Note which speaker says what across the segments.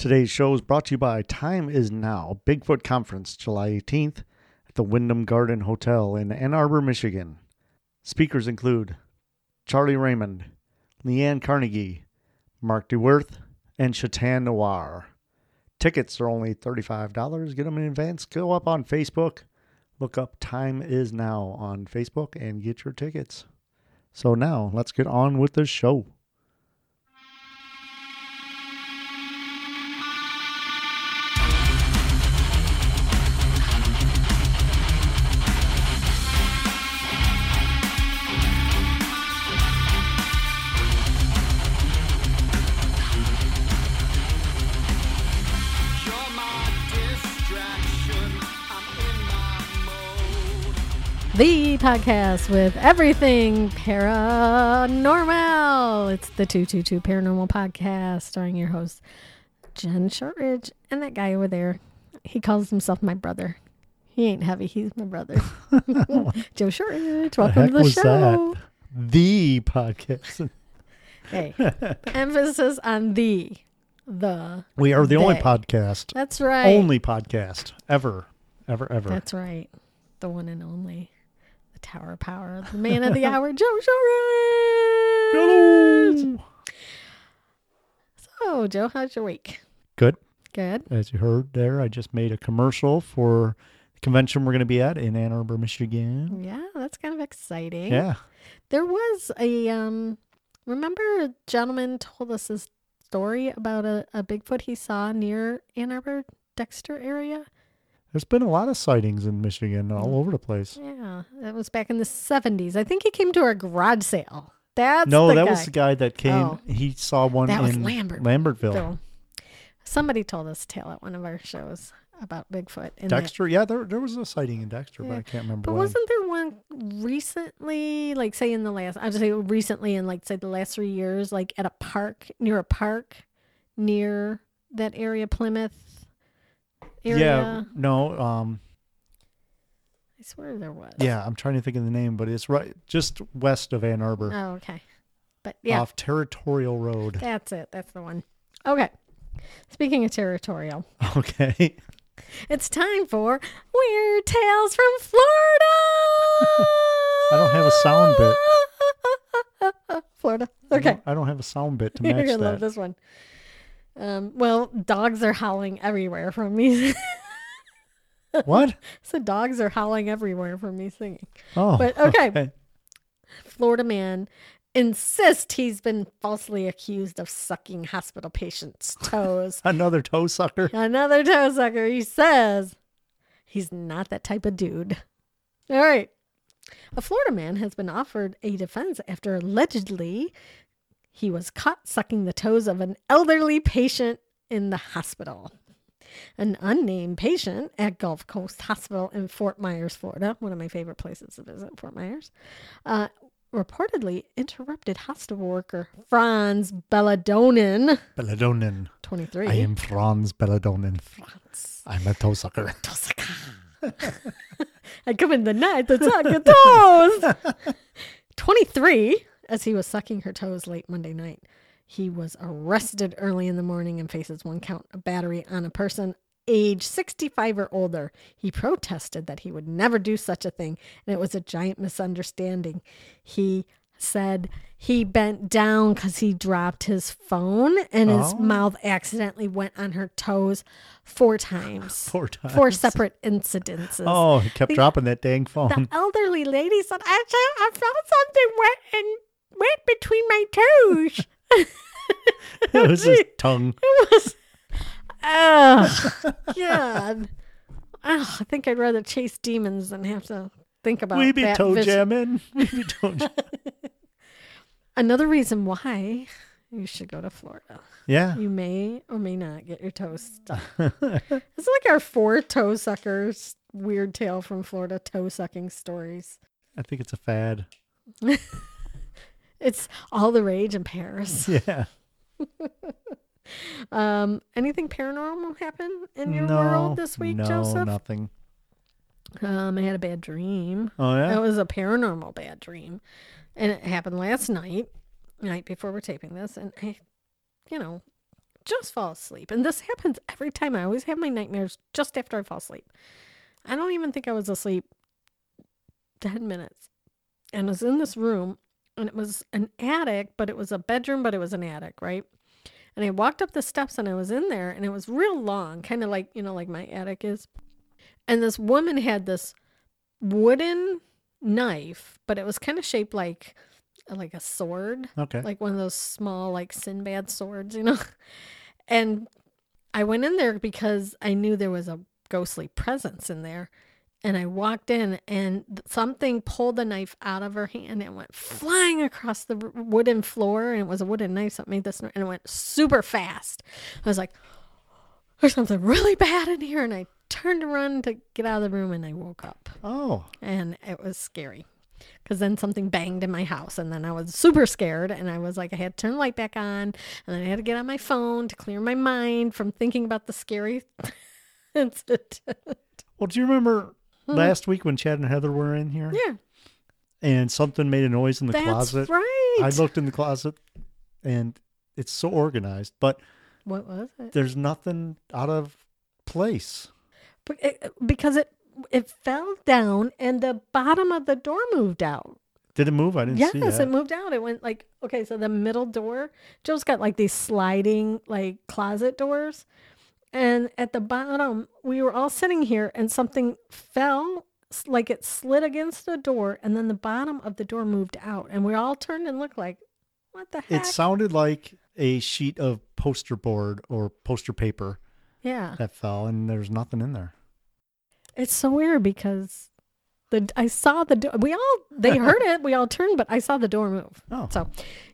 Speaker 1: Today's show is brought to you by Time Is Now, Bigfoot Conference, July 18th at the Wyndham Garden Hotel in Ann Arbor, Michigan. Speakers include Charlie Raymond, Leanne Carnegie, Mark DeWerth, and Chatan Noir. Tickets are only $35. Get them in advance. Go up on Facebook. Look up Time Is Now on Facebook and get your tickets. So now, let's get on with the show.
Speaker 2: The podcast with everything paranormal. It's the 222 Paranormal Podcast, starring your host, Jen Shortridge, and that guy over there. He calls himself my brother. He ain't heavy. He's my brother. Joe Shortridge, welcome to the show.
Speaker 1: That? The podcast.
Speaker 2: Hey, emphasis on the.
Speaker 1: We are the only podcast.
Speaker 2: That's right.
Speaker 1: Only podcast ever.
Speaker 2: That's right. The one and only. Tower of Power, the man of the hour, Joe Shortridge. So, Joe, how's your week?
Speaker 1: Good.
Speaker 2: As
Speaker 1: you heard there, I just made a commercial for the convention we're going to be at in Ann Arbor, Michigan.
Speaker 2: Yeah, that's kind of exciting.
Speaker 1: Yeah.
Speaker 2: There was a, remember a gentleman told us his story about a Bigfoot he saw near Ann Arbor, Dexter area?
Speaker 1: There's been a lot of sightings in Michigan all over the place.
Speaker 2: Yeah, that was back in the 70s. I think he came to our garage sale. That
Speaker 1: was the guy that came.
Speaker 2: Oh,
Speaker 1: he saw one in Lambertville.
Speaker 2: So, somebody told us a tale at one of our shows about Bigfoot.
Speaker 1: Dexter, yeah, there was a sighting in Dexter, but I can't remember when.
Speaker 2: But wasn't there one recently, like say in the last, I'll just say recently in like say the last 3 years, like at a park, near that area, Plymouth? Area.
Speaker 1: Yeah, no.
Speaker 2: I swear there was.
Speaker 1: Yeah, I'm trying to think of the name, but it's right just west of Ann Arbor.
Speaker 2: Oh, okay. But yeah.
Speaker 1: Off Territorial Road.
Speaker 2: That's it. That's the one. Okay. Speaking of territorial.
Speaker 1: Okay.
Speaker 2: It's time for Weird Tales from Florida.
Speaker 1: I don't have a sound bit.
Speaker 2: Florida. Okay.
Speaker 1: I don't have a sound bit to match
Speaker 2: You're
Speaker 1: that.
Speaker 2: gonna love this one. Well, dogs are howling everywhere from me.
Speaker 1: What?
Speaker 2: So dogs are howling everywhere from me singing.
Speaker 1: Oh,
Speaker 2: but okay. Florida man insists he's been falsely accused of sucking hospital patients' toes.
Speaker 1: Another toe sucker?
Speaker 2: Another toe sucker. He says he's not that type of dude. All right. A Florida man has been offered a defense after allegedly he was caught sucking the toes of an elderly patient in the hospital. An unnamed patient at Gulf Coast Hospital in Fort Myers, Florida, one of my favorite places to visit, Fort Myers, reportedly interrupted hospital worker Franz Belladonian. 23.
Speaker 1: I am Franz Belladonian.
Speaker 2: Franz.
Speaker 1: I'm a toe sucker.
Speaker 2: Toe sucker. I come in the night to suck your toes. 23. As he was sucking her toes late Monday night, he was arrested early in the morning and faces one count of battery on a person age 65 or older. He protested that he would never do such a thing, and it was a giant misunderstanding. He said he bent down because he dropped his phone, and his mouth accidentally went on her toes 4 times.
Speaker 1: 4 times.
Speaker 2: 4 separate incidences.
Speaker 1: Oh, he kept dropping that dang phone.
Speaker 2: The elderly lady said, I felt something wet between my toes.
Speaker 1: It was his tongue.
Speaker 2: It was. Oh, God. Oh, I think I'd rather chase demons than have to think about
Speaker 1: We be
Speaker 2: that
Speaker 1: toe
Speaker 2: vision.
Speaker 1: jamming. We be toe jamming.
Speaker 2: Another reason why you should go to Florida.
Speaker 1: Yeah.
Speaker 2: You may or may not get your toes stuck. It's like our 4 toe suckers weird tale from Florida toe sucking stories.
Speaker 1: I think it's a fad.
Speaker 2: It's all the rage in Paris.
Speaker 1: Yeah.
Speaker 2: Anything paranormal happen in your world this week, Joseph?
Speaker 1: No, nothing.
Speaker 2: I had a bad dream.
Speaker 1: Oh, yeah?
Speaker 2: It was a paranormal bad dream. And it happened last night before we're taping this. And I, just fall asleep. And this happens every time. I always have my nightmares just after I fall asleep. I don't even think I was asleep 10 minutes. And I was in this room, and it was an attic, but it was a bedroom, but it was an attic, right? And I walked up the steps, and I was in there, and it was real long, kind of like, like my attic is. And this woman had this wooden knife, but it was kind of shaped like a sword.
Speaker 1: Okay.
Speaker 2: Like one of those small, like Sinbad swords, And I went in there because I knew there was a ghostly presence in there. And I walked in, and something pulled the knife out of her hand and went flying across the wooden floor. And it was a wooden knife, so it made this, and it went super fast. I was like, there's something really bad in here. And I turned to run to get out of the room, and I woke up.
Speaker 1: Oh.
Speaker 2: And it was scary because then something banged in my house, and then I was super scared, and I was like, I had to turn the light back on, and then I had to get on my phone to clear my mind from thinking about the scary incident.
Speaker 1: Well, do you remember last week when Chad and Heather were in here?
Speaker 2: Yeah.
Speaker 1: And something made a noise in the
Speaker 2: That's
Speaker 1: closet.
Speaker 2: right.
Speaker 1: I looked in the closet, and it's so organized, but
Speaker 2: What was it?
Speaker 1: there's nothing out of place.
Speaker 2: Because it fell down, and the bottom of the door moved out.
Speaker 1: Did it move? I didn't see that.
Speaker 2: Yes, it moved out. It went like, okay, so the middle door, Joe's got like these sliding like closet doors. And at the bottom, we were all sitting here, and something fell, like it slid against the door, and then the bottom of the door moved out. And we all turned and looked like, what the heck?
Speaker 1: It sounded like a sheet of poster board or poster paper
Speaker 2: Yeah.
Speaker 1: that fell, and there's nothing in there.
Speaker 2: It's so weird because I saw the door. They heard it. We all turned, but I saw the door move.
Speaker 1: Oh.
Speaker 2: So,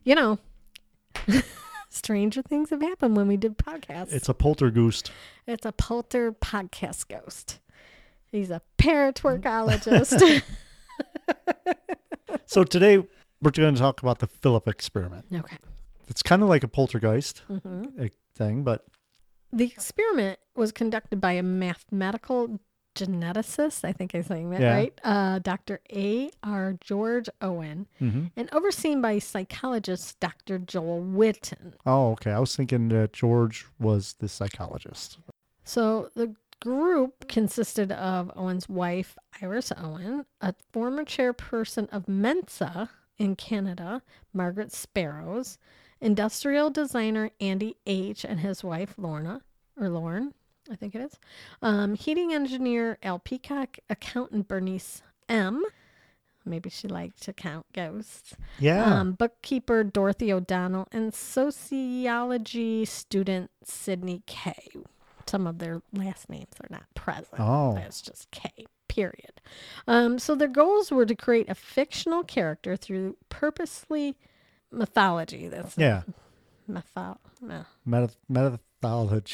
Speaker 2: stranger things have happened when we did podcasts.
Speaker 1: It's a poltergeist.
Speaker 2: It's a polter podcast ghost. He's a paratwerkologist.
Speaker 1: So today we're going to talk about the Philip experiment.
Speaker 2: Okay.
Speaker 1: It's kind of like a poltergeist
Speaker 2: Mm-hmm.
Speaker 1: thing, but
Speaker 2: The experiment was conducted by a mathematical geneticist, I think I'm saying that right, Dr. A.R. George Owen, and overseen by psychologist Dr. Joel Witten.
Speaker 1: Oh, okay. I was thinking that George was the psychologist.
Speaker 2: So the group consisted of Owen's wife, Iris Owen, a former chairperson of Mensa in Canada, Margaret Sparrows, industrial designer Andy H. and his wife, Lauren, I think it is, heating engineer Al Peacock, accountant Bernice M. Maybe she liked to count ghosts.
Speaker 1: Yeah.
Speaker 2: Bookkeeper Dorothy O'Donnell, and sociology student Sydney K. Some of their last names are not present.
Speaker 1: Oh.
Speaker 2: That's just K, period. So their goals were to create a fictional character through purposely mythology. That's
Speaker 1: Methodology.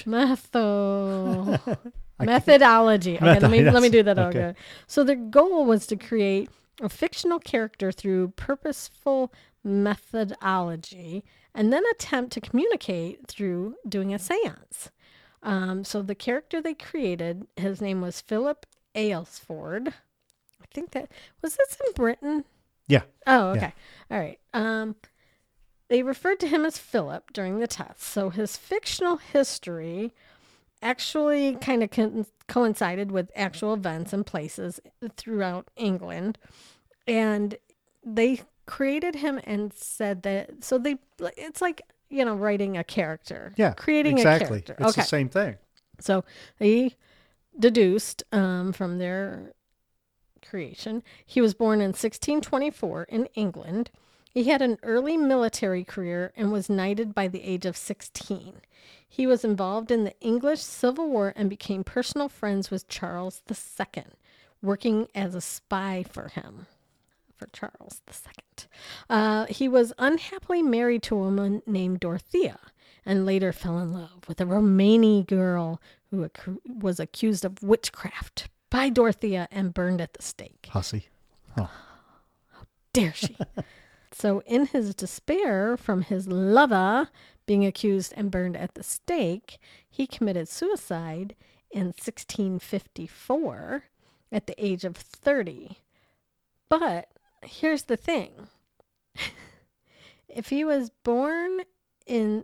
Speaker 2: Methodology. Okay, let me do that.
Speaker 1: Okay.
Speaker 2: Okay. So their goal was to create a fictional character through purposeful methodology, and then attempt to communicate through doing a seance. So the character they created, his name was Philip Aylesford. I think that was this in Britain.
Speaker 1: Yeah.
Speaker 2: Oh, okay. Yeah. All right. They referred to him as Philip during the test. So his fictional history actually kind of coincided with actual events and places throughout England. And they created him and said that, it's like, writing a character.
Speaker 1: Yeah.
Speaker 2: Creating
Speaker 1: exactly.
Speaker 2: a character.
Speaker 1: It's the same thing.
Speaker 2: So they deduced from their creation. He was born in 1624 in England. He had an early military career and was knighted by the age of 16. He was involved in the English Civil War and became personal friends with Charles II, working as a spy for Charles II. He was unhappily married to a woman named Dorothea and later fell in love with a Romani girl who was accused of witchcraft by Dorothea and burned at the stake.
Speaker 1: Hussy. Oh.
Speaker 2: How dare she? So in his despair from his lover being accused and burned at the stake, he committed suicide in 1654 at the age of 30. But here's the thing. If he was born in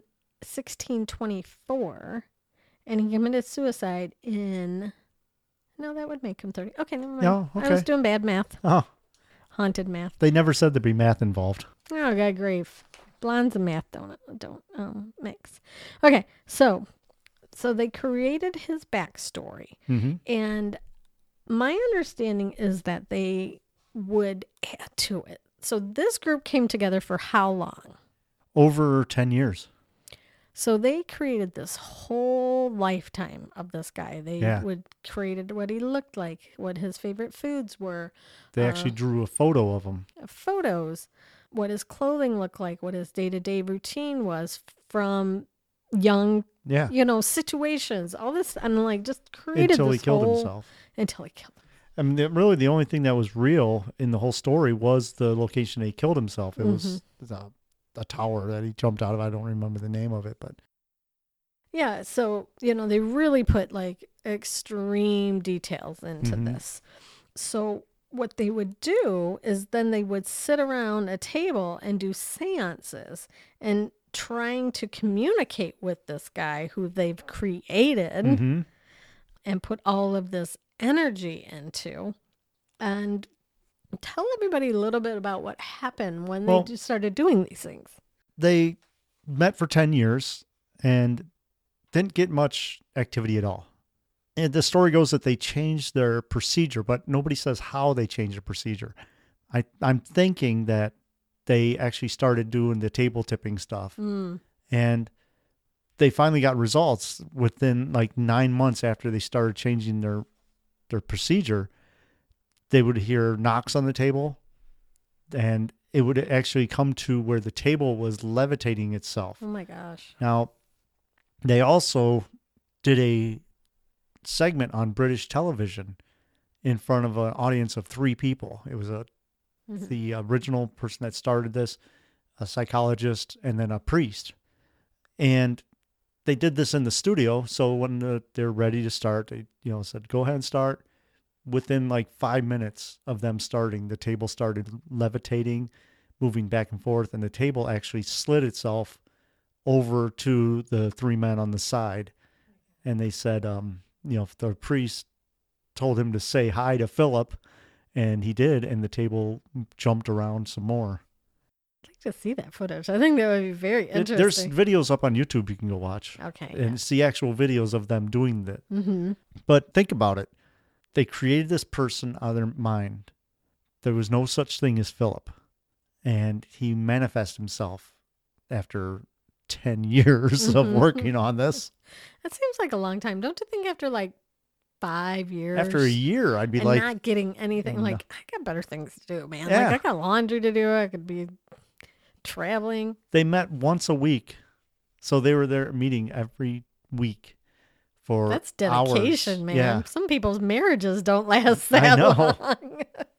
Speaker 2: 1624, and he committed suicide in. No, that would make him 30. Okay, never mind.
Speaker 1: No,
Speaker 2: I was
Speaker 1: okay.
Speaker 2: doing bad math.
Speaker 1: Oh,
Speaker 2: Haunted math.
Speaker 1: they never said there'd be math involved.
Speaker 2: Oh, God grief. Blondes and math don't mix. Okay, so they created his backstory.
Speaker 1: Mm-hmm.
Speaker 2: And my understanding is that they would add to it. So this group came together for how long?
Speaker 1: Over 10 years.
Speaker 2: So they created this whole lifetime of this guy. They
Speaker 1: Yeah.
Speaker 2: would created what he looked like, what his favorite foods were,
Speaker 1: They actually drew a photo of him.
Speaker 2: photos, what his clothing looked like, what his day-to-day routine was from young,
Speaker 1: Yeah.
Speaker 2: situations, all this, and like just created
Speaker 1: Until he
Speaker 2: this
Speaker 1: killed
Speaker 2: whole,
Speaker 1: himself.
Speaker 2: until he killed him.
Speaker 1: I mean, really, the only thing that was real in the whole story was the location he killed himself. It was a tower that he jumped out of. I don't remember the name of it, but
Speaker 2: Yeah, so, they really put like extreme details into this. So what they would do is then they would sit around a table and do seances and trying to communicate with this guy who they've created and put all of this energy into, and tell everybody a little bit about what happened when they just started doing these things.
Speaker 1: they met for 10 years and didn't get much activity at all. And the story goes that they changed their procedure, but nobody says how they changed the procedure. I'm thinking that they actually started doing the table tipping stuff. And they finally got results within like 9 months after they started changing their procedure. They would hear knocks on the table, and it would actually come to where the table was levitating itself.
Speaker 2: Oh my gosh.
Speaker 1: Now, they also did a segment on British television in front of an audience of 3 people. It was the original person that started this, a psychologist, and then a priest. And they did this in the studio. So when they're ready to start, they said, go ahead and start. Within like 5 minutes of them starting, the table started levitating, moving back and forth, and the table actually slid itself over to the 3 men on the side. And they said, the priest told him to say hi to Philip, and he did, and the table jumped around some more.
Speaker 2: I'd like to see that footage. I think that would be very interesting.
Speaker 1: There's videos up on YouTube you can go watch.
Speaker 2: Okay.
Speaker 1: And see actual videos of them doing that. But think about it. They created this person out of their mind. There was no such thing as Philip. And he manifested himself after 10 years of working on this.
Speaker 2: That seems like a long time. Don't you think after like 5 years?
Speaker 1: After a year, I'd be
Speaker 2: and
Speaker 1: like...
Speaker 2: not getting anything. Like, I got better things to do, man.
Speaker 1: Yeah.
Speaker 2: Like, I got laundry to do. I could be traveling.
Speaker 1: They met once a week. So they were there meeting every week for
Speaker 2: That's dedication,
Speaker 1: hours.
Speaker 2: man.
Speaker 1: Yeah.
Speaker 2: Some people's marriages don't last that long.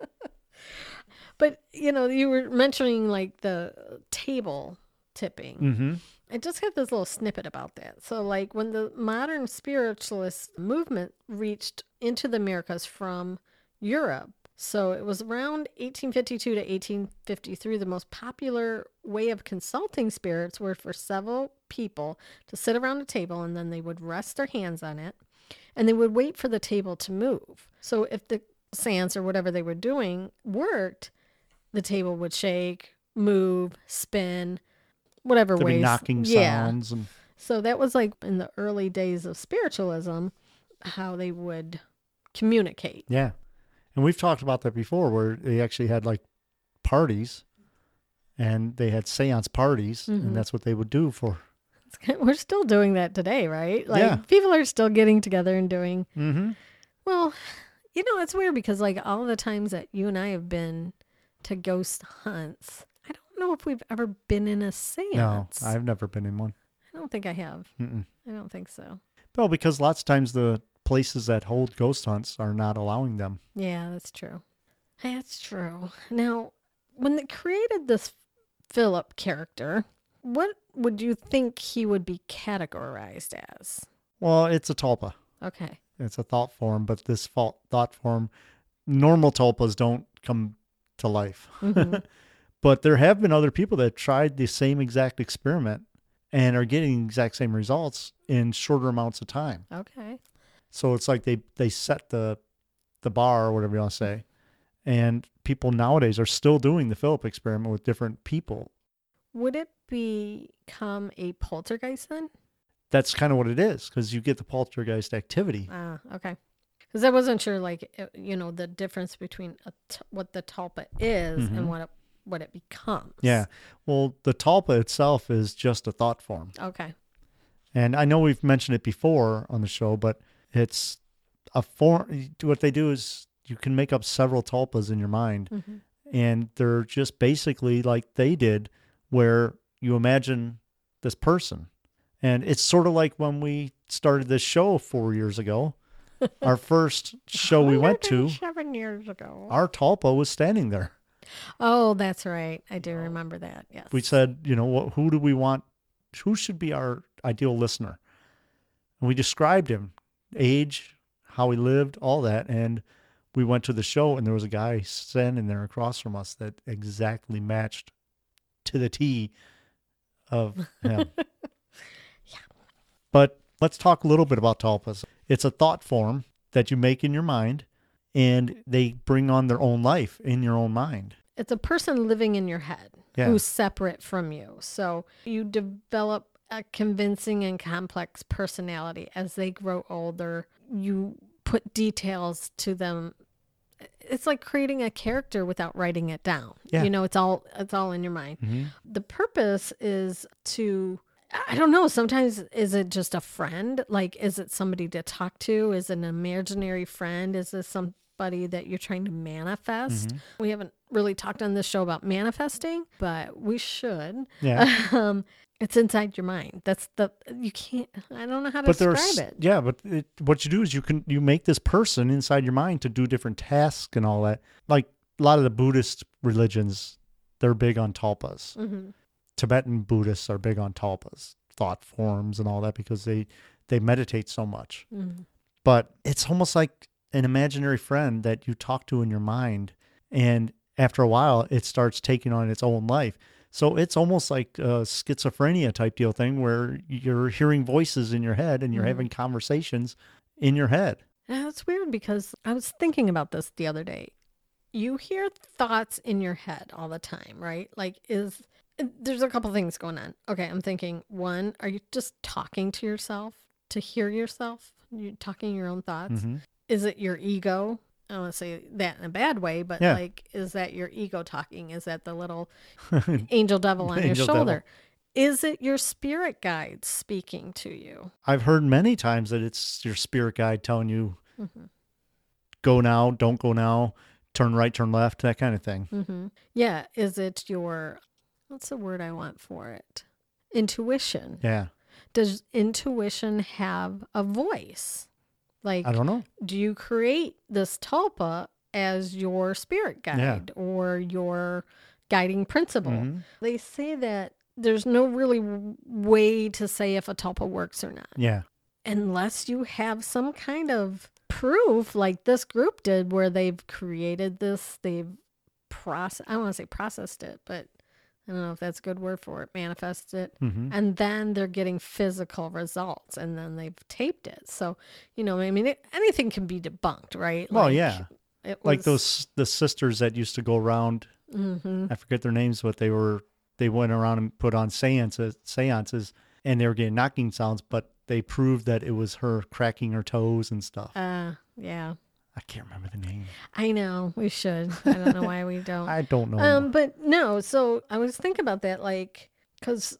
Speaker 2: But, you were mentioning like the table tipping. I just got this little snippet about that. So like when the modern spiritualist movement reached into the Americas from Europe, so it was around 1852 to 1853, the most popular way of consulting spirits were for several people to sit around a table, and then they would rest their hands on it and they would wait for the table to move. So if the seance or whatever they were doing worked, the table would shake, move, spin, whatever
Speaker 1: There'd
Speaker 2: ways.
Speaker 1: be knocking sounds. And...
Speaker 2: So that was like in the early days of spiritualism, how they would communicate.
Speaker 1: Yeah. And we've talked about that before, where they actually had like parties, and they had seance parties, and that's what they would do for.
Speaker 2: We're still doing that today, right? Like
Speaker 1: Yeah.
Speaker 2: people are still getting together and doing. Well, it's weird because like all the times that you and I have been to ghost hunts, I don't know if we've ever been in a seance.
Speaker 1: No, I've never been in one.
Speaker 2: I don't think I have. I don't think so.
Speaker 1: Well, because lots of times the places that hold ghost hunts are not allowing them.
Speaker 2: Yeah, that's true. That's true. Now, when they created this Philip character, what would you think he would be categorized as?
Speaker 1: Well, it's a tulpa.
Speaker 2: Okay.
Speaker 1: It's a thought form, but this thought form, normal tulpas don't come to life. But there have been other people that tried the same exact experiment and are getting the exact same results in shorter amounts of time.
Speaker 2: Okay.
Speaker 1: So it's like they set the bar, or whatever you want to say. And people nowadays are still doing the Philip experiment with different people.
Speaker 2: Would it become a poltergeist then?
Speaker 1: That's kind of what it is, because you get the poltergeist activity.
Speaker 2: Ah, okay. Because I wasn't sure, like, the difference between what the tulpa is and what it becomes.
Speaker 1: Yeah. Well, the tulpa itself is just a thought form.
Speaker 2: Okay.
Speaker 1: And I know we've mentioned it before on the show, but it's a form. What they do is you can make up several tulpas in your mind, and they're just basically like they did, where you imagine this person. And it's sort of like when we started this show 4 years ago, our first show we went to,
Speaker 2: 7 years ago.
Speaker 1: our tulpa was standing there.
Speaker 2: Oh, that's right. I do remember that. Yes.
Speaker 1: We said, who do we want? Who should be our ideal listener? And we described him, age, how he lived, all that. And we went to the show, and there was a guy standing there across from us that exactly matched to the T of him.
Speaker 2: Yeah.
Speaker 1: But let's talk a little bit about tulpas. It's a thought form that you make in your mind, and they bring on their own life in your own mind.
Speaker 2: It's a person living in your head who's separate from you. So you develop a convincing and complex personality as they grow older. You put details to them. It's like creating a character without writing it down.
Speaker 1: Yeah.
Speaker 2: It's all in your mind. The purpose is to, I don't know, sometimes is it just a friend? Like, is it somebody to talk to? Is it an imaginary friend? Is this somebody that you're trying to manifest? We haven't really talked on this show about manifesting, but we should.
Speaker 1: Yeah.
Speaker 2: It's inside your mind. You can't, I don't know how to describe it.
Speaker 1: Yeah, but what you do is you make this person inside your mind to do different tasks and all that. Like a lot of the Buddhist religions, they're big on tulpas. Tibetan Buddhists are big on tulpas, thought forms and all that, because they meditate so much. But it's almost like an imaginary friend that you talk to in your mind, and after a while, it starts taking on its own life. So it's almost like a schizophrenia type deal thing, where you're hearing voices in your head and you're having conversations in your head.
Speaker 2: That's weird, because I was thinking about this the other day. You hear thoughts in your head all the time, right? Like, there's a couple things going on. Okay, I'm thinking, one, are you just talking to yourself to hear yourself? You're talking your own thoughts. Is it your ego? I don't want to say that in a bad way, but like, is that your ego talking? Is that the little angel devil on your shoulder? Is it your spirit guide speaking to you?
Speaker 1: I've heard many times that it's your spirit guide telling you, go now, don't go now, turn right, turn left, that kind of thing.
Speaker 2: Yeah. Is it your, what's the word I want for it? Intuition.
Speaker 1: Yeah.
Speaker 2: Does intuition have a voice? Like,
Speaker 1: I don't know.
Speaker 2: Do you create this tulpa as your spirit guide or your guiding principle? They say that there's no really way to say if a tulpa works or not.
Speaker 1: Yeah.
Speaker 2: Unless you have some kind of proof, like this group did, where they've created this, I don't want to say processed it, but I don't know if that's a good word for it, manifest it. And then they're getting physical results, and then they've taped it. So, anything can be debunked, right?
Speaker 1: Well, yeah. Like the sisters that used to go around, I forget their names, but they went around and put on seances, and they were getting knocking sounds, but they proved that it was her cracking her toes and stuff.
Speaker 2: Yeah.
Speaker 1: I can't remember the name.
Speaker 2: I know, we should. I don't know why we don't.
Speaker 1: I don't know.
Speaker 2: But no, so I was thinking about that, like, because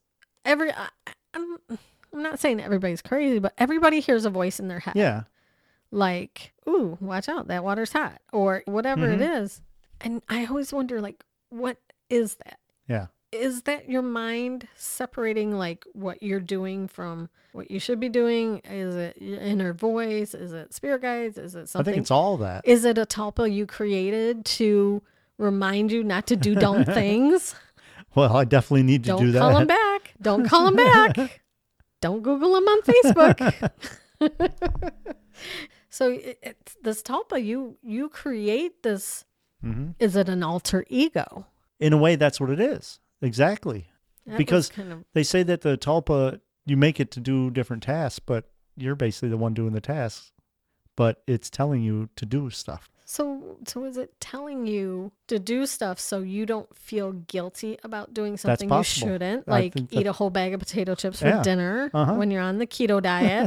Speaker 2: I'm not saying everybody's crazy, but everybody hears a voice in their head.
Speaker 1: Yeah.
Speaker 2: Like, ooh, watch out, that water's hot, or whatever it is. And I always wonder, like, what is that?
Speaker 1: Yeah.
Speaker 2: Is that your mind separating, like, what you're doing from what you should be doing? Is it your inner voice? Is it spirit guides? Is it something?
Speaker 1: I think it's all that.
Speaker 2: Is it a tulpa you created to remind you not to do dumb things?
Speaker 1: Well, I definitely need to do that.
Speaker 2: Don't call him back. Don't call him back. Don't Google him on Facebook. So it's this tulpa, you create this. Is it an alter ego?
Speaker 1: In a way, that's what it is. Exactly.
Speaker 2: That
Speaker 1: because
Speaker 2: was kind of
Speaker 1: they say that the tulpa, you make it to do different tasks, but you're basically the one doing the tasks. But it's telling you to do stuff.
Speaker 2: so. Is it telling you to do stuff so you don't feel guilty about doing
Speaker 1: That's
Speaker 2: something you
Speaker 1: possible.
Speaker 2: shouldn't,
Speaker 1: I
Speaker 2: like
Speaker 1: think
Speaker 2: eat a whole bag of potato chips for
Speaker 1: Yeah.
Speaker 2: dinner
Speaker 1: Uh-huh.
Speaker 2: when you're on the keto diet,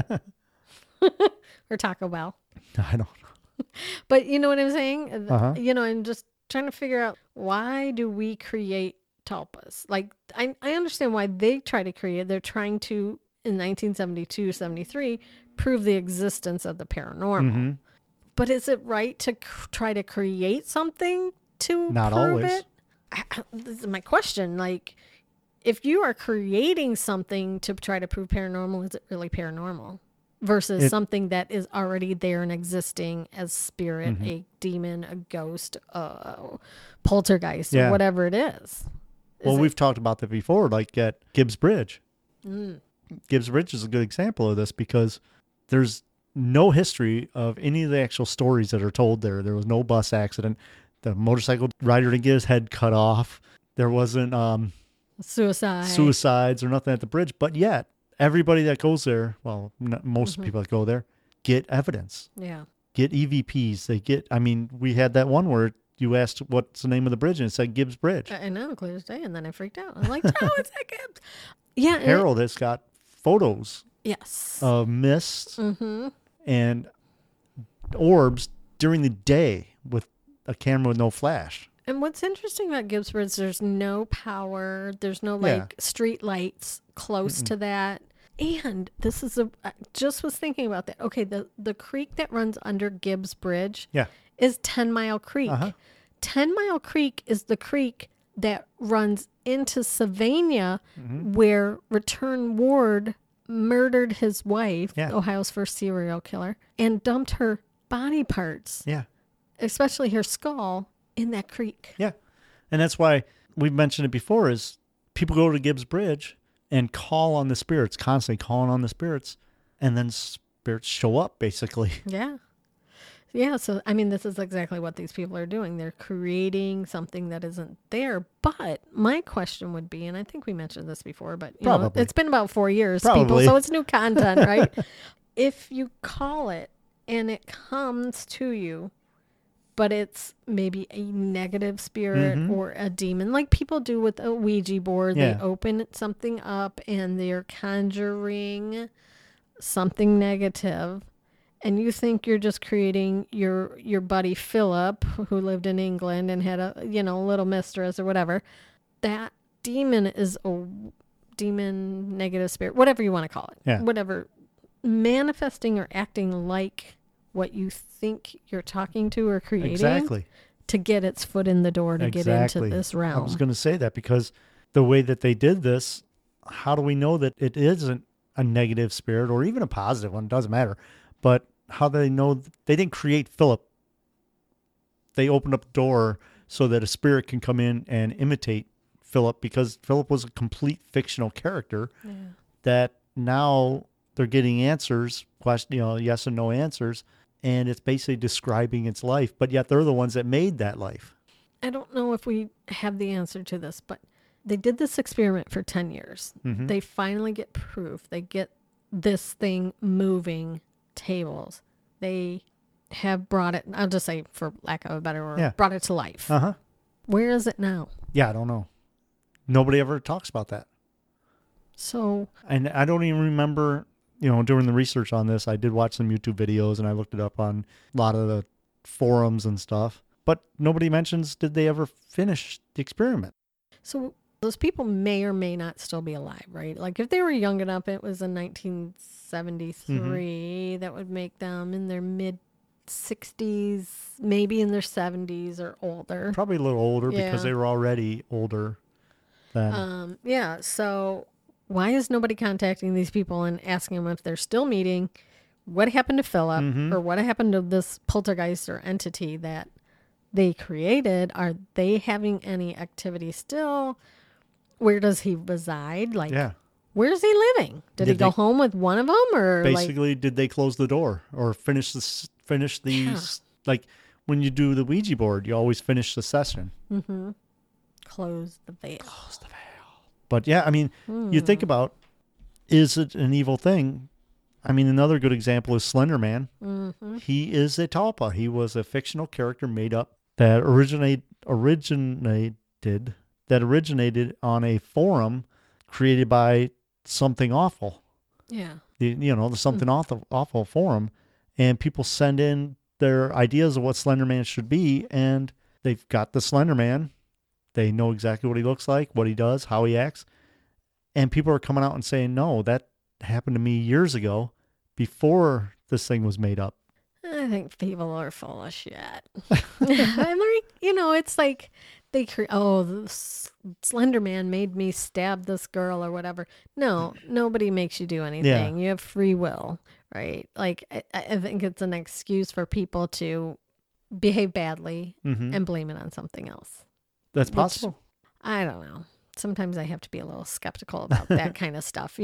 Speaker 2: or Taco Bell?
Speaker 1: I don't know.
Speaker 2: But you know what I'm saying?
Speaker 1: Uh-huh.
Speaker 2: I'm just trying to figure out, why do we create tulpas? Like, I understand why they try to create. They're trying to, in 1972, 73, prove the existence of the paranormal.
Speaker 1: Mm-hmm.
Speaker 2: But is it right to try to create something to
Speaker 1: Not
Speaker 2: prove
Speaker 1: always.
Speaker 2: it? This is my question. Like, if you are creating something to try to prove paranormal, is it really paranormal? Versus something that is already there and existing as spirit, a demon, a ghost, a poltergeist, or
Speaker 1: Yeah.
Speaker 2: whatever it is.
Speaker 1: Well, we've talked about that before, like at Gibbs Bridge.
Speaker 2: Mm.
Speaker 1: Gibbs Bridge is a good example of this because there's no history of any of the actual stories that are told there. There was no bus accident. The motorcycle rider didn't get his head cut off. There wasn't suicides or nothing at the bridge. But yet, everybody that goes there, well, most people that go there, get evidence,
Speaker 2: Yeah.
Speaker 1: get EVPs. We had that one where you asked what's the name of the bridge and it said Gibbs Bridge.
Speaker 2: I know, clear as day. And then I freaked out. I'm like, oh, it's that Gibbs. Yeah.
Speaker 1: Harold has got photos
Speaker 2: Yes.
Speaker 1: of mist
Speaker 2: Mm-hmm.
Speaker 1: and orbs during the day with a camera with no flash.
Speaker 2: And what's interesting about Gibbs Bridge, there's no power. There's no
Speaker 1: Yeah.
Speaker 2: like street lights close to that. And this is I just was thinking about that. Okay, the creek that runs under Gibbs Bridge
Speaker 1: Yeah.
Speaker 2: is 10 Mile Creek.
Speaker 1: Uh-huh.
Speaker 2: 10 Mile Creek is the creek that runs into Sylvania,
Speaker 1: Mm-hmm.
Speaker 2: where Return Ward murdered his wife,
Speaker 1: Yeah.
Speaker 2: Ohio's first serial killer, and dumped her body parts,
Speaker 1: Yeah.
Speaker 2: especially her skull, in that creek.
Speaker 1: Yeah. And that's why we've mentioned it before is people go to Gibbs Bridge and call on the spirits, constantly calling on the spirits, and then spirits show up basically.
Speaker 2: Yeah. Yeah. So, I mean, this is exactly what these people are doing. They're creating something that isn't there. But my question would be, and I think we mentioned this before, but you know,
Speaker 1: Probably.
Speaker 2: it's been about 4 years, people,
Speaker 1: Probably.
Speaker 2: so it's new content, right? If you call it and it comes to you, but it's maybe a negative spirit or a demon, like people do with a Ouija board.
Speaker 1: Yeah.
Speaker 2: They open something up and they're conjuring something negative, and you think you're just creating your buddy Philip, who lived in England and had a little mistress or whatever. That demon is a demon, negative spirit, whatever you want to call it.
Speaker 1: Yeah.
Speaker 2: Whatever, manifesting or acting like what you think you're talking to or creating.
Speaker 1: Exactly.
Speaker 2: To get its foot in the door to get into this
Speaker 1: I
Speaker 2: realm.
Speaker 1: was going to say that because the way that they did this, how do we know that it isn't a negative spirit or even a positive one? It doesn't matter. But how do they know they didn't create Philip? They opened up the door so that a spirit can come in and imitate Philip, because Philip was a complete fictional character that now they're getting answers, yes and no answers. And it's basically describing its life, but yet they're the ones that made that life.
Speaker 2: I don't know if we have the answer to this, but they did this experiment for 10 years.
Speaker 1: Mm-hmm.
Speaker 2: They finally get proof. They get this thing moving tables. They have brought it, I'll just say for lack of a better word, brought it to life.
Speaker 1: Uh-huh.
Speaker 2: Where is it now?
Speaker 1: Yeah, I don't know. Nobody ever talks about that.
Speaker 2: So,
Speaker 1: And I don't even remember, during the research on this, I did watch some YouTube videos and I looked it up on a lot of the forums and stuff. But nobody mentions, did they ever finish the experiment?
Speaker 2: so those people may or may not still be alive, right? Like if they were young enough, it was in 1973, that would make them in their mid 60s, maybe in their 70s or older.
Speaker 1: Probably a little older because
Speaker 2: Yeah.
Speaker 1: they were already older than...
Speaker 2: Yeah. So why is nobody contacting these people and asking them if they're still meeting? What happened to Philip, or what happened to this poltergeist or entity that they created? Are they having any activity still? Where does he reside? Like, where's he living? Did he go home with one of them, or
Speaker 1: basically, did they close the door or finish these? Like when you do the Ouija board, you always finish the session.
Speaker 2: close the veil?
Speaker 1: Close the veil. But yeah, I mean, you think about, is it an evil thing? I mean, another good example is Slender Man.
Speaker 2: Mm-hmm.
Speaker 1: He is a Talpa. He was a fictional character made up that originated on a forum created by Something Awful.
Speaker 2: Yeah.
Speaker 1: The Something Awful forum, and people send in their ideas of what Slender Man should be, and they've got the Slender Man. They know exactly what he looks like, what he does, how he acts, and people are coming out and saying, "No, that happened to me years ago, before this thing was made up."
Speaker 2: I think people are full of shit. And like, it's like the Slender Man made me stab this girl or whatever. No, nobody makes you do anything. You have free will, right? Like, I think it's an excuse for people to behave badly and blame it on something else.
Speaker 1: That's possible.
Speaker 2: I don't know. Sometimes I have to be a little skeptical about that kind of stuff.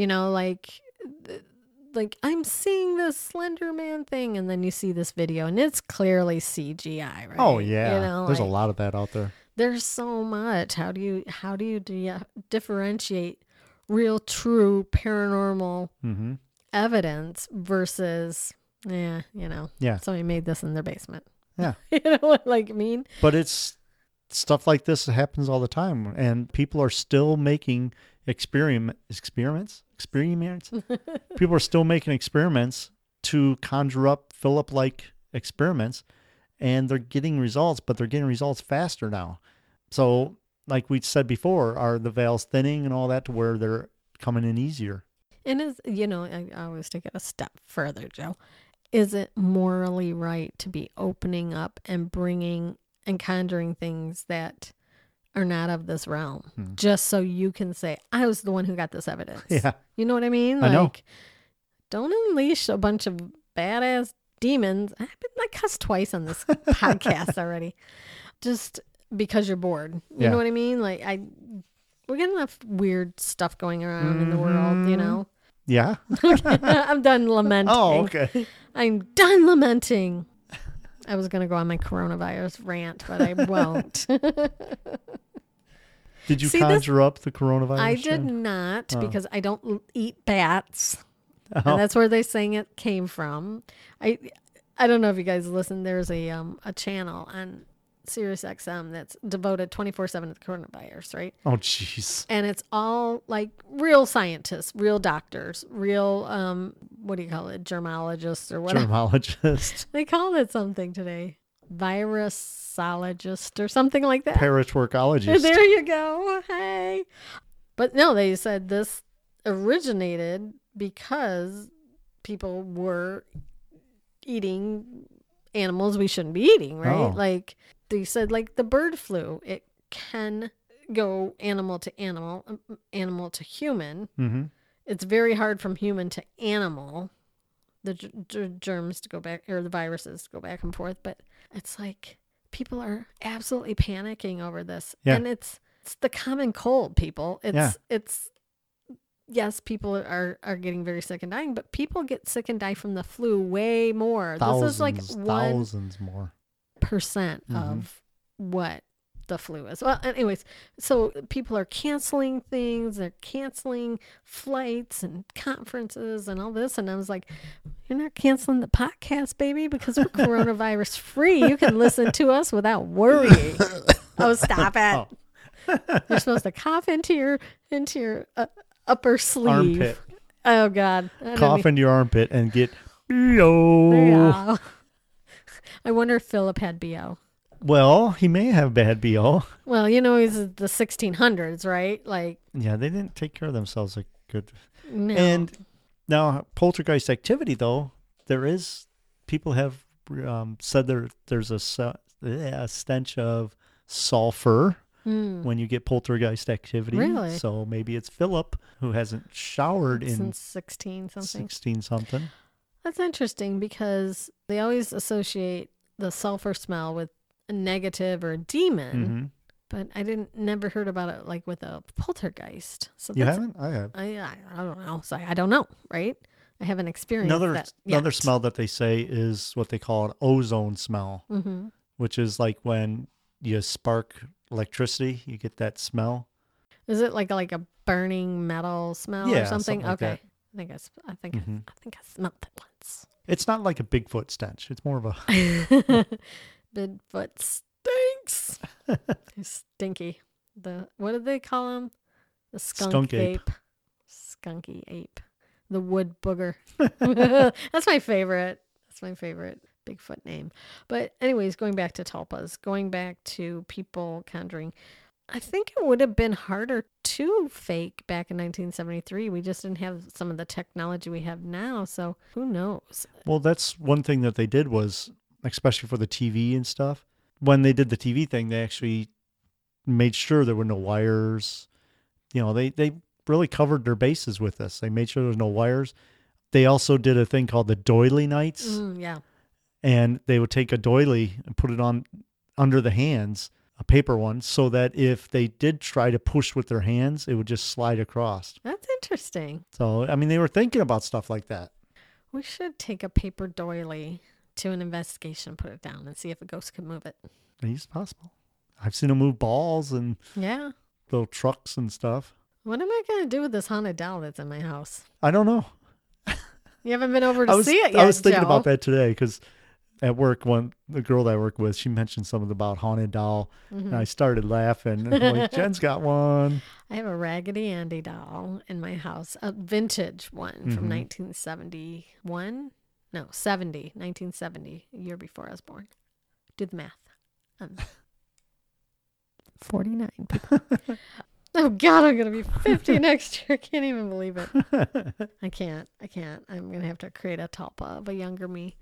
Speaker 2: Like I'm seeing this Slender Man thing, and then you see this video, and it's clearly CGI, right?
Speaker 1: Oh yeah, there's a lot of that out there.
Speaker 2: There's so much. How do you differentiate real, true paranormal evidence versus somebody made this in their basement?
Speaker 1: Yeah,
Speaker 2: you know what I mean?
Speaker 1: But it's stuff like this that happens all the time, and people are still making experiments. People are still making experiments to conjure up Philip-like experiments, and they're getting results, but they're getting results faster now. So, like we said before, are the veils thinning and all that to where they're coming in easier?
Speaker 2: And I always take it a step further, Joe. Is it morally right to be opening up and bringing and conjuring things that are not of this realm, just so you can say, I was the one who got this evidence?
Speaker 1: Yeah.
Speaker 2: You know what I mean?
Speaker 1: I know.
Speaker 2: Don't unleash a bunch of badass demons. I cussed twice on this podcast already. Just because you're bored. You know what I mean? Like, we're getting enough weird stuff going around in the world,
Speaker 1: Yeah.
Speaker 2: I'm done lamenting.
Speaker 1: Oh, okay.
Speaker 2: I'm done lamenting. I was going to go on my coronavirus rant, but I won't.
Speaker 1: Did you conjure up the coronavirus?
Speaker 2: I did not, because I don't eat bats.
Speaker 1: Oh.
Speaker 2: And that's where they saying it came from. I don't know if you guys listen. There's a channel on Sirius XM that's devoted 24/7 to the coronavirus, right?
Speaker 1: Oh, jeez.
Speaker 2: And it's all like real scientists, real doctors, real, what do you call it? Germologists or whatever.
Speaker 1: Germologist.
Speaker 2: They called it something today. Virusologist or something like that.
Speaker 1: Paratworkologist.
Speaker 2: There you go. Hey. But no, they said this originated because people were eating animals we shouldn't be eating, right?
Speaker 1: Oh.
Speaker 2: Like they said, like the bird flu, it can go animal to animal, animal to human.
Speaker 1: Mm-hmm.
Speaker 2: It's very hard from human to animal, the germs to go back, or the viruses to go back and forth. But it's like people are absolutely panicking over this.
Speaker 1: Yeah.
Speaker 2: And it's the common cold, people. It's yes, people are getting very sick and dying, but people get sick and die from the flu way more.
Speaker 1: Thousands,
Speaker 2: this is like
Speaker 1: thousands more.
Speaker 2: 1% of what the flu is. Well, anyways, so people are canceling things. They're canceling flights and conferences and all this. And I was like, you're not canceling the podcast, baby, because we're coronavirus free. You can listen to us without worry. Oh, stop it. Oh. You're supposed to cough into your upper sleeve.
Speaker 1: Armpit.
Speaker 2: Oh, God.
Speaker 1: Cough into your armpit and get BO.
Speaker 2: Yeah. I wonder if Philip had BO.
Speaker 1: Well, he may have bad BO.
Speaker 2: Well, he's the 1600s, right? Like,
Speaker 1: yeah, they didn't take care of themselves like good.
Speaker 2: No.
Speaker 1: And now poltergeist activity, though, people have said there's a stench of sulfur when you get poltergeist activity.
Speaker 2: Really?
Speaker 1: So maybe it's Philip who hasn't showered
Speaker 2: since 16 something.
Speaker 1: 16 something.
Speaker 2: That's interesting because they always associate the sulfur smell with a negative or a demon, but I never heard about it like with a poltergeist. So
Speaker 1: you haven't? I have.
Speaker 2: I don't know. So I don't know, right? I haven't experienced that yet.
Speaker 1: Another smell that they say is what they call an ozone smell, which is like when you spark electricity, you get that smell.
Speaker 2: Is it like a burning metal smell
Speaker 1: Yeah,
Speaker 2: or something.
Speaker 1: something like
Speaker 2: Okay.
Speaker 1: that.
Speaker 2: I think I smelled it once.
Speaker 1: It's not like a Bigfoot stench. It's more of a
Speaker 2: Bigfoot stinks. He's stinky. What did they call him? The skunk
Speaker 1: ape.
Speaker 2: Skunky ape. The wood booger. That's my favorite. That's my favorite Bigfoot name. But anyways, going back to tulpas, going back to people conjuring, I think it would have been harder to fake back in 1973. We just didn't have some of the technology we have now. So who knows?
Speaker 1: Well, that's one thing that they did was, especially for the TV and stuff, when they did the TV thing, they actually made sure there were no wires. They really covered their bases with this. They made sure there was no wires. They also did a thing called the doily nights.
Speaker 2: Yeah.
Speaker 1: And they would take a doily and put it on under the hands, a paper one, so that if they did try to push with their hands, it would just slide across.
Speaker 2: That's interesting.
Speaker 1: So, I mean, they were thinking about stuff like that.
Speaker 2: We should take a paper doily to an investigation, put it down, and see if a ghost can move it.
Speaker 1: It's possible. I've seen them move balls and
Speaker 2: Yeah.
Speaker 1: little trucks and stuff.
Speaker 2: What am I going to do with this haunted doll that's in my house?
Speaker 1: I don't know.
Speaker 2: You haven't been over to see it yet,
Speaker 1: I was thinking
Speaker 2: Joe.
Speaker 1: about that today because at work, the girl that I work with, she mentioned something about haunted doll, and I started laughing. And I'm like, Jen's got one.
Speaker 2: I have a Raggedy Andy doll in my house, a vintage one from 1971. No, 1970, a year before I was born. Do the math. 49 people. Oh God, I'm gonna be 50 next year. I can't even believe it. I can't. I'm gonna have to create a tulpa of a younger me.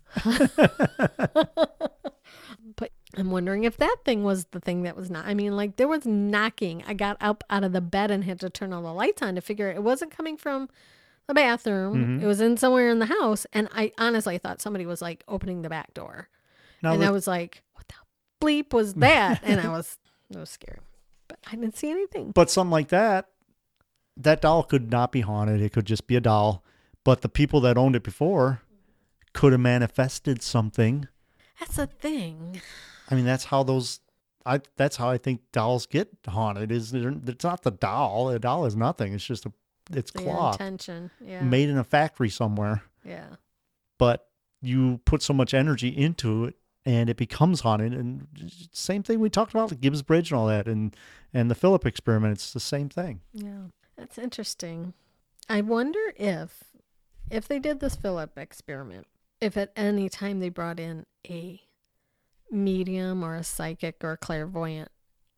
Speaker 2: But I'm wondering if that thing was the thing that was not. I mean, like there was knocking. I got up out of the bed and had to turn all the lights on to figure it wasn't coming from the bathroom. It was in somewhere in the house, and I honestly thought somebody was like opening the back door. I was like, "What the bleep was that?" And it was scary. But I didn't see anything.
Speaker 1: But something like that doll could not be haunted. It could just be a doll. But the people that owned it before could have manifested something.
Speaker 2: That's a thing.
Speaker 1: I mean, that's how that's how I think dolls get haunted. It's not the doll. A doll is nothing. It's just it's cloth.
Speaker 2: Intention. Yeah.
Speaker 1: Made in a factory somewhere.
Speaker 2: Yeah.
Speaker 1: But you put so much energy into it, and it becomes haunted. And same thing we talked about, the Gibbs Bridge and all that, and the Philip experiment. It's the same thing.
Speaker 2: Yeah, that's interesting. I wonder if they did this Philip experiment, if at any time they brought in a medium or a psychic or a clairaudient,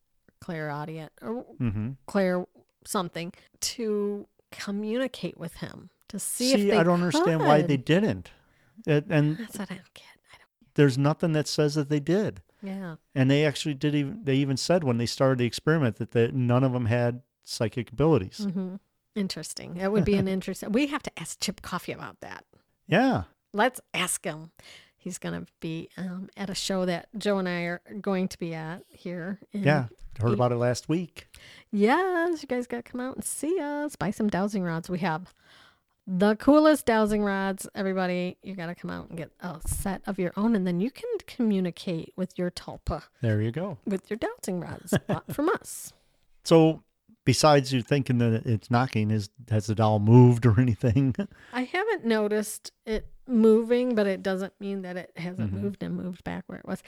Speaker 2: or clair something to communicate with him to see if they
Speaker 1: I don't understand why they didn't. And
Speaker 2: that's what I don't get.
Speaker 1: There's nothing that says that they did.
Speaker 2: Yeah.
Speaker 1: And they actually they even said when they started the experiment that none of them had psychic abilities.
Speaker 2: Mm-hmm. Interesting. That would be an interesting. We have to ask Chip Coffey about that.
Speaker 1: Yeah.
Speaker 2: Let's ask him. He's going to be at a show that Joe and I are going to be at here.
Speaker 1: Yeah. Heard about it last week.
Speaker 2: Yes. You guys got to come out and see us. Buy some dowsing rods. We have the coolest dowsing rods. Everybody, you got to come out and get a set of your own, and then you can communicate with your tulpa.
Speaker 1: There you go.
Speaker 2: With your dowsing rods bought from us.
Speaker 1: So besides you thinking that it's knocking, has the doll moved or anything?
Speaker 2: I haven't noticed it moving, but it doesn't mean that it hasn't moved and moved back where it was.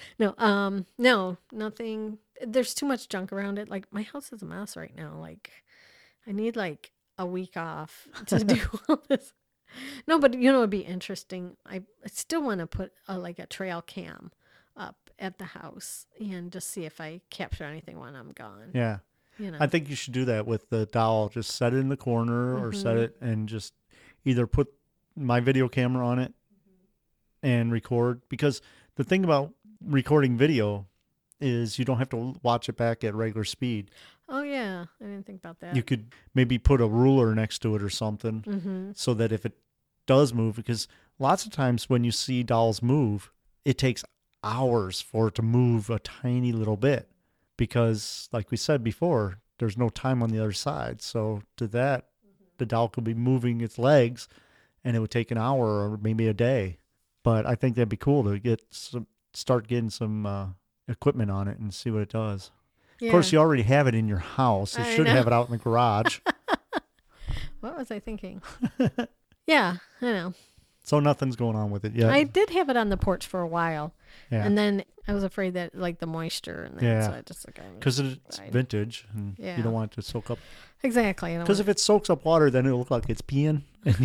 Speaker 2: No, nothing. There's too much junk around it. Like my house is a mess right now. Like I need like a week off to do all this. No, but it'd be interesting. I still want to put a trail cam up at the house and just see if I capture anything when I'm gone.
Speaker 1: Yeah. I think you should do that with the doll. Just set it in the corner or set it and just either put my video camera on it and record. Because the thing about recording video is you don't have to watch it back at regular speed.
Speaker 2: Oh, yeah. I didn't think about that.
Speaker 1: You could maybe put a ruler next to it or something so that if it does move, because lots of times when you see dolls move, it takes hours for it to move a tiny little bit because, like we said before, there's no time on the other side. So to that, the doll could be moving its legs and it would take an hour or maybe a day. But I think that'd be cool to start getting some equipment on it and see what it does. Of course, you already have it in your house. You
Speaker 2: I
Speaker 1: should
Speaker 2: know.
Speaker 1: have it out in the garage.
Speaker 2: What was I thinking? Yeah, I know.
Speaker 1: So nothing's going on with it yet.
Speaker 2: I did have it on the porch for a while,
Speaker 1: Yeah.
Speaker 2: and then I was afraid that like the moisture and that,
Speaker 1: Yeah.
Speaker 2: so I just like
Speaker 1: Because it's
Speaker 2: Right.
Speaker 1: vintage and
Speaker 2: Yeah.
Speaker 1: you don't want it to soak up.
Speaker 2: exactly.
Speaker 1: Because if it soaks up water, then it'll look like it's peeing. And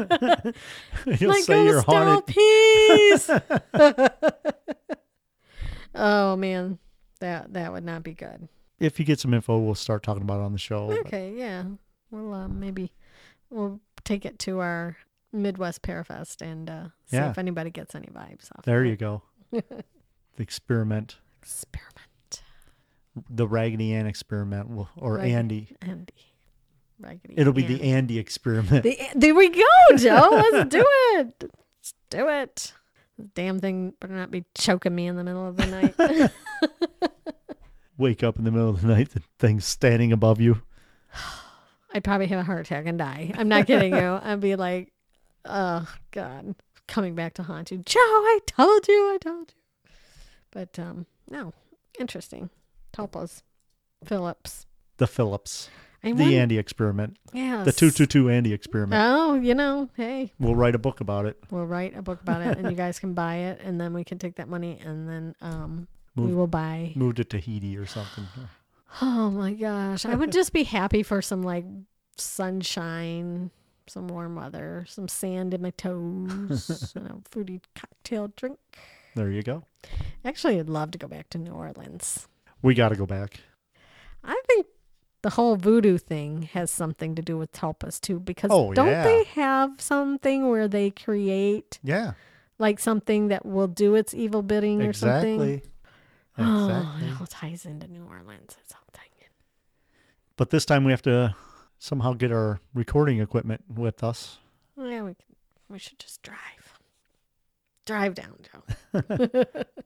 Speaker 1: you'll
Speaker 2: my
Speaker 1: say you're
Speaker 2: ghost
Speaker 1: haunted.
Speaker 2: peas. Oh man, that would not be good.
Speaker 1: If you get some info, we'll start talking about it on the show. but-
Speaker 2: Okay, yeah, we'll maybe we'll take it to our Midwest Parafest and see
Speaker 1: Yeah.
Speaker 2: if anybody gets any vibes off.
Speaker 1: There
Speaker 2: of
Speaker 1: you
Speaker 2: it.
Speaker 1: go. The experiment.
Speaker 2: Experiment.
Speaker 1: The Raggedy Ann experiment. Or
Speaker 2: Raggedy
Speaker 1: Andy.
Speaker 2: Andy. Raggedy.
Speaker 1: It'll be
Speaker 2: Ann.
Speaker 1: the Andy experiment.
Speaker 2: There we go, Joe. Let's do it. Let's do it. This damn thing better not be choking me in the middle of the night.
Speaker 1: Wake up in the middle of the night, the thing's standing above you.
Speaker 2: I'd probably have a heart attack and die. I'm not kidding you. I'd be like, oh, God, coming back to haunt you. Joe, I told you. But, no, interesting. Tulpas. Phillips.
Speaker 1: The Phillips.
Speaker 2: I
Speaker 1: The
Speaker 2: wonder-
Speaker 1: Andy experiment.
Speaker 2: Yes.
Speaker 1: The 222 Andy experiment.
Speaker 2: Oh, hey,
Speaker 1: We'll write a book about it.
Speaker 2: we'll write a book about it and you guys can buy it and then we can take that money and then we
Speaker 1: Move-
Speaker 2: will buy.
Speaker 1: Move to Tahiti or something.
Speaker 2: Oh my gosh. I would just be happy for some like sunshine, some warm weather, some sand in my toes, and a fruity cocktail drink.
Speaker 1: There you go.
Speaker 2: Actually, I'd love to go back to New Orleans.
Speaker 1: We got to go back.
Speaker 2: I think the whole voodoo thing has something to do with tulpas too, because
Speaker 1: Oh,
Speaker 2: don't
Speaker 1: yeah.
Speaker 2: they have something where they create
Speaker 1: Yeah,
Speaker 2: like something that will do its evil bidding or something?
Speaker 1: exactly.
Speaker 2: Oh,
Speaker 1: Exactly.
Speaker 2: it all ties into New Orleans or something.
Speaker 1: But this time we have to somehow get our recording equipment with us.
Speaker 2: Yeah, we should just drive. Drive down, Joe.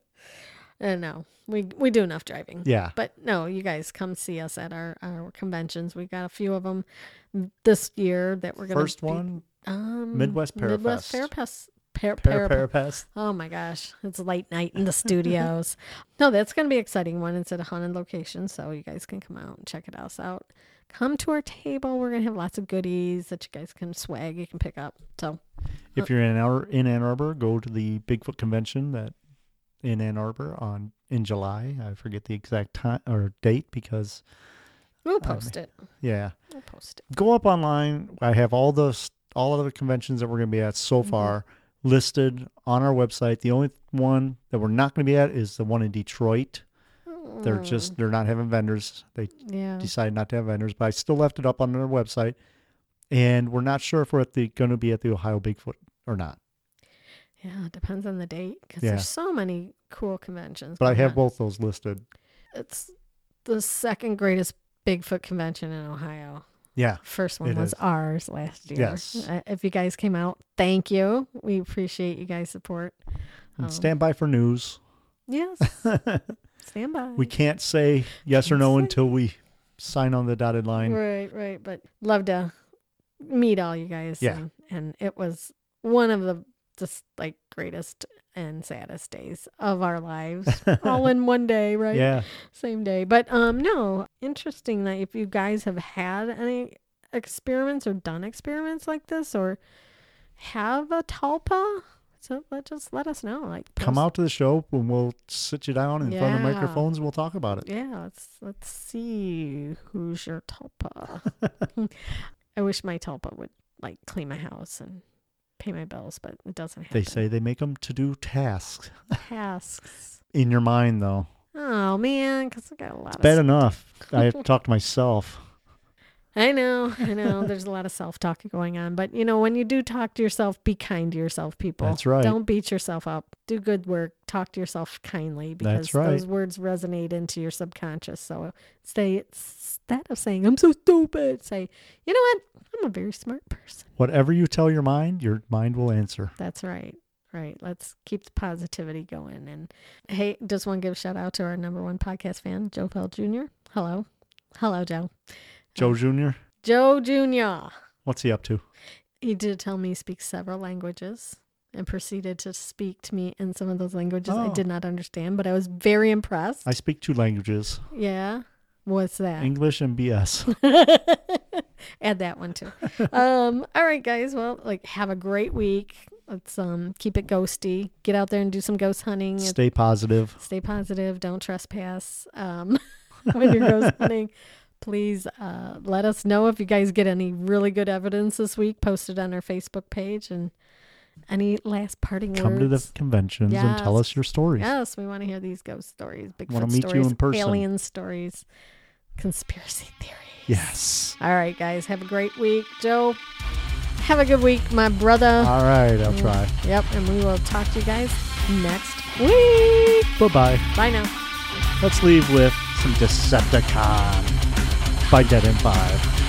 Speaker 2: No, we do enough driving.
Speaker 1: Yeah.
Speaker 2: But no, you guys come see us at our conventions. We got a few of them this year that we're going to
Speaker 1: First one,
Speaker 2: Midwest Parafest.
Speaker 1: Parapest.
Speaker 2: Oh my gosh, it's late night in the studios. No, that's going to be an exciting one. It's at a haunted location, so you guys can come out and check it out. Come to our table. We're going to have lots of goodies that you guys can swag, you can pick up. So
Speaker 1: If you're in Ann Arbor, go to the Bigfoot convention that in Ann Arbor in July. I forget the exact time or date because
Speaker 2: we'll post it.
Speaker 1: yeah.
Speaker 2: We'll post it.
Speaker 1: Go up online. I have all of the conventions that we're going to be at so far listed on our website. The only one that we're not going to be at is the one in Detroit. They're not having vendors. They
Speaker 2: Yeah.
Speaker 1: decided not to have vendors, but I still left it up on their website. And we're not sure if we're going to be at the Ohio Bigfoot or not.
Speaker 2: Yeah, it depends on the date because
Speaker 1: Yeah.
Speaker 2: there's so many cool conventions.
Speaker 1: But I
Speaker 2: going
Speaker 1: have
Speaker 2: on.
Speaker 1: both those listed.
Speaker 2: It's the second greatest Bigfoot convention in Ohio.
Speaker 1: Yeah.
Speaker 2: First one
Speaker 1: It
Speaker 2: was
Speaker 1: is.
Speaker 2: ours last year.
Speaker 1: Yes.
Speaker 2: If you guys came out, thank you. We appreciate you guys' support.
Speaker 1: And stand by for news.
Speaker 2: Yes. Stand by.
Speaker 1: We can't say yes or no
Speaker 2: Can't say.
Speaker 1: until we sign on the dotted line.
Speaker 2: Right. But love to meet all you guys.
Speaker 1: Yeah.
Speaker 2: And it was one of the just like greatest and saddest days of our lives, all in one day, right?
Speaker 1: Yeah.
Speaker 2: Same day. But no, interesting that if you guys have had any experiments or done experiments like this or have a tulpa, so let us know. Like
Speaker 1: Come out to the show and we'll sit you down in front of
Speaker 2: Yeah.
Speaker 1: microphones and we'll talk about it.
Speaker 2: Yeah, let's see who's your tulpa. I wish my tulpa would like clean my house and pay my bills, but it doesn't happen.
Speaker 1: They say they make them to do tasks.
Speaker 2: tasks.
Speaker 1: In your mind, though.
Speaker 2: Oh man, because I got a lot of
Speaker 1: Bad enough. I have to talk to myself.
Speaker 2: I know. There's a lot of self-talk going on. But, when you do talk to yourself, be kind to yourself, people.
Speaker 1: That's right.
Speaker 2: Don't beat yourself up. Do good work. Talk to yourself kindly because
Speaker 1: That's right.
Speaker 2: those words resonate into your subconscious. So instead of saying, I'm so stupid, say, you know what? I'm a very smart person.
Speaker 1: Whatever you tell your mind will answer.
Speaker 2: That's right. Right. Let's keep the positivity going. And hey, just want to give a shout out to our number one podcast fan, Joe Fell Jr. Hello. Hello, Joe.
Speaker 1: Joe Jr.,
Speaker 2: Joe Jr.
Speaker 1: what's he up to?
Speaker 2: He did tell me he speaks several languages and proceeded to speak to me in some of those languages I
Speaker 1: Oh.
Speaker 2: did not understand, but I was very impressed.
Speaker 1: I speak 2 languages.
Speaker 2: Yeah. What's that?
Speaker 1: English and BS.
Speaker 2: Add that one too. All right, guys. Well, have a great week. Let's keep it ghosty. Get out there and do some ghost hunting.
Speaker 1: Stay positive.
Speaker 2: Stay positive. Don't trespass when you're ghost hunting. Please let us know if you guys get any really good evidence this week. Post it on our Facebook page. And any last parting words?
Speaker 1: Come to the conventions and tell us your stories.
Speaker 2: Yes, we want to hear these ghost stories, Bigfoot
Speaker 1: Want to meet
Speaker 2: stories,
Speaker 1: you in person.
Speaker 2: alien stories, conspiracy theories.
Speaker 1: Yes.
Speaker 2: All right, guys. Have a great week. Joe, have a good week, my brother.
Speaker 1: All right, I'll try.
Speaker 2: Yep, and we will talk to you guys next week.
Speaker 1: Bye-bye.
Speaker 2: Bye now.
Speaker 1: Let's leave with some Decepticon by Dead End 5.